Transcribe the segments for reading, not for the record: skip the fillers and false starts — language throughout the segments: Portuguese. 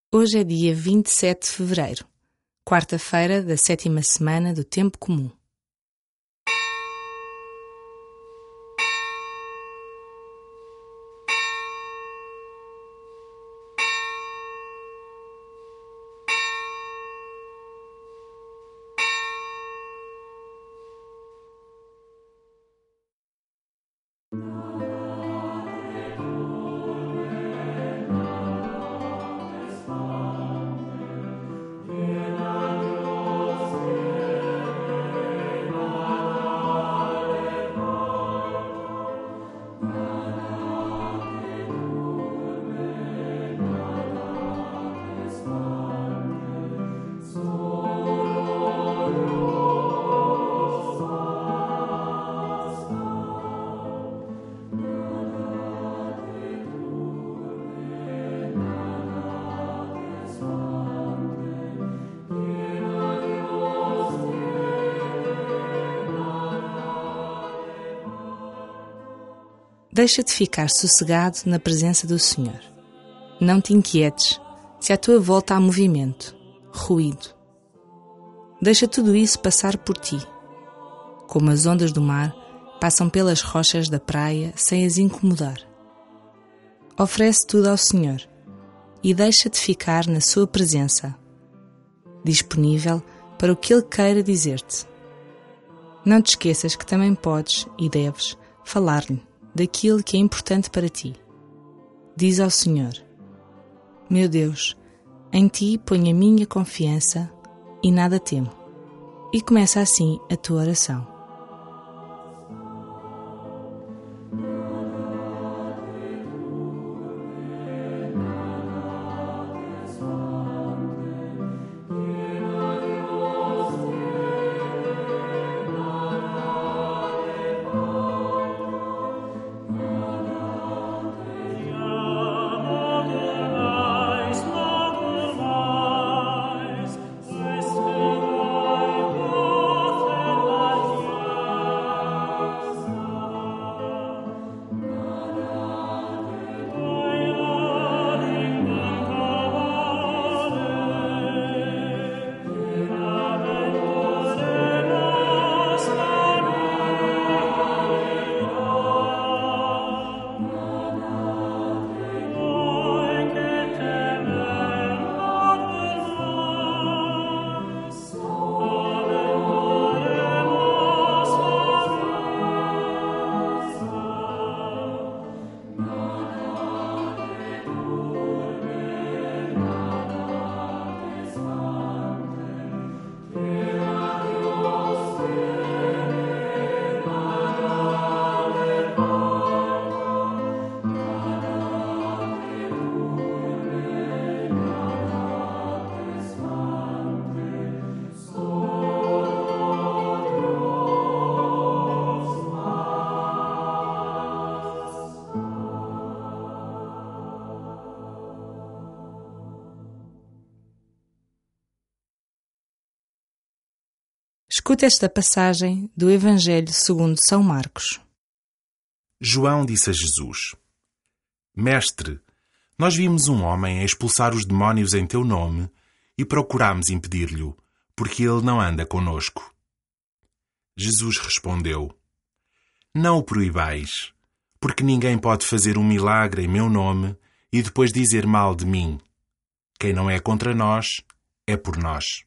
Hoje é dia 27 de fevereiro, quarta-feira da 7ª semana do Tempo Comum. Deixa-te ficar sossegado na presença do Senhor. Não te inquietes se à tua volta há movimento, ruído. Deixa tudo isso passar por ti, como as ondas do mar passam pelas rochas da praia sem as incomodar. Oferece tudo ao Senhor e deixa-te ficar na sua presença, disponível para o que Ele queira dizer-te. Não te esqueças que também podes e deves falar-lhe daquilo que é importante para ti. Diz ao Senhor: meu Deus, em ti ponho a minha confiança e nada temo. E começa assim a tua oração. Escuta esta passagem do Evangelho segundo São Marcos. João disse a Jesus: Mestre, nós vimos um homem a expulsar os demónios em teu nome e procurámos impedir-lhe, porque ele não anda conosco. Jesus respondeu: Não o proibais, porque ninguém pode fazer um milagre em meu nome e depois dizer mal de mim. Quem não é contra nós, é por nós.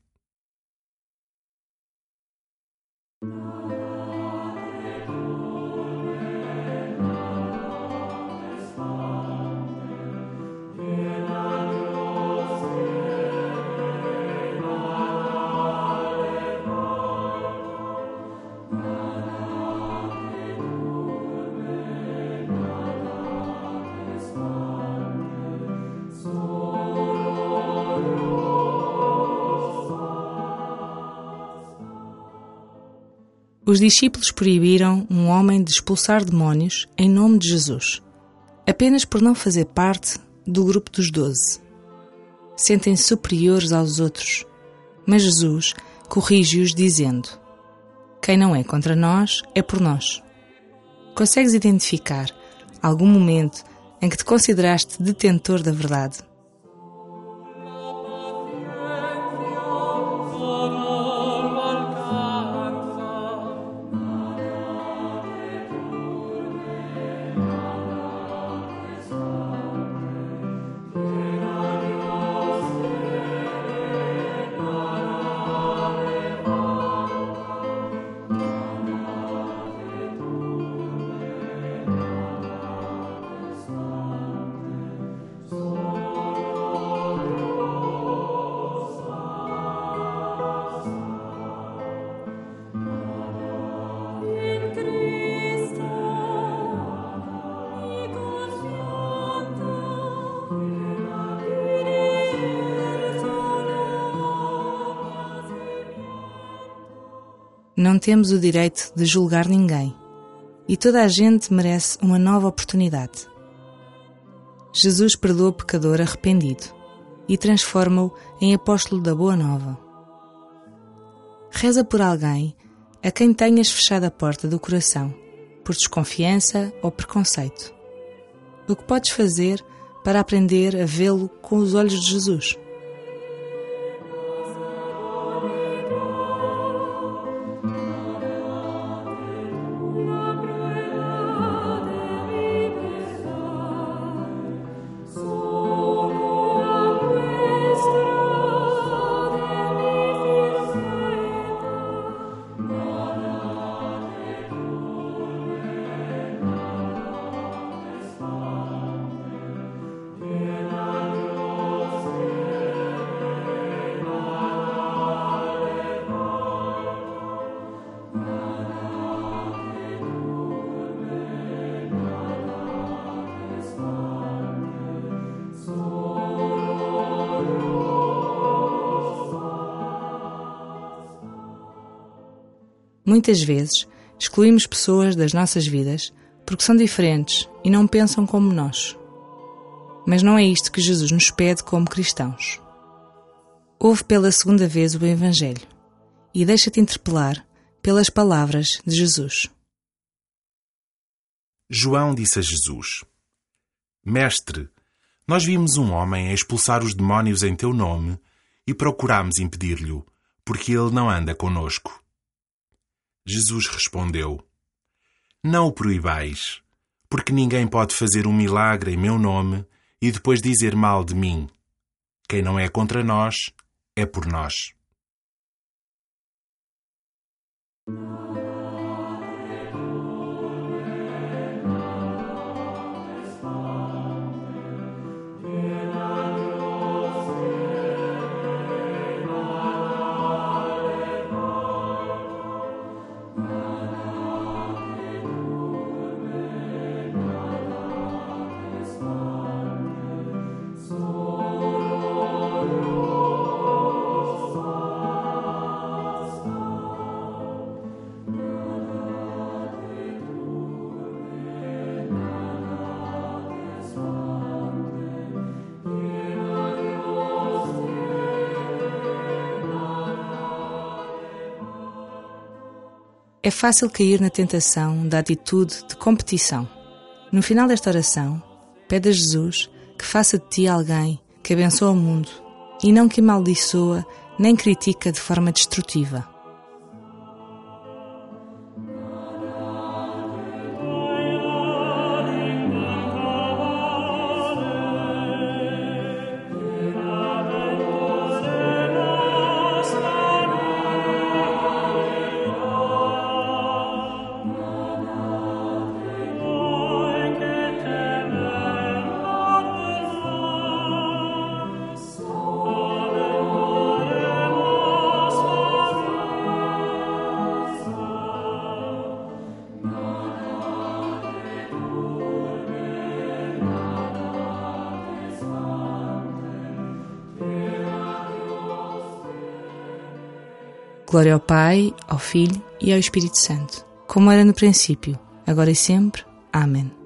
Os discípulos proibiram um homem de expulsar demónios em nome de Jesus, apenas por não fazer parte do grupo dos 12. Sentem-se superiores aos outros, mas Jesus corrige-os dizendo: quem não é contra nós, é por nós. Consegues identificar algum momento em que te consideraste detentor da verdade? Não temos o direito de julgar ninguém e toda a gente merece uma nova oportunidade. Jesus perdoa o pecador arrependido e transforma-o em apóstolo da Boa Nova. Reza por alguém a quem tenhas fechado a porta do coração por desconfiança ou preconceito. O que podes fazer para aprender a vê-lo com os olhos de Jesus? Muitas vezes excluímos pessoas das nossas vidas porque são diferentes e não pensam como nós. Mas não é isto que Jesus nos pede como cristãos. Ouve pela segunda vez o Evangelho e deixa-te interpelar pelas palavras de Jesus. João disse a Jesus: Mestre, nós vimos um homem a expulsar os demónios em teu nome e procurámos impedir-lhe, porque ele não anda conosco. Jesus respondeu: Não o proibais, porque ninguém pode fazer um milagre em meu nome e depois dizer mal de mim. Quem não é contra nós, é por nós. É fácil cair na tentação da atitude de competição. No final desta oração, pede a Jesus que faça de ti alguém que abençoa o mundo e não que amaldiçoa nem critica de forma destrutiva. Glória ao Pai, ao Filho e ao Espírito Santo, como era no princípio, agora e sempre. Amém.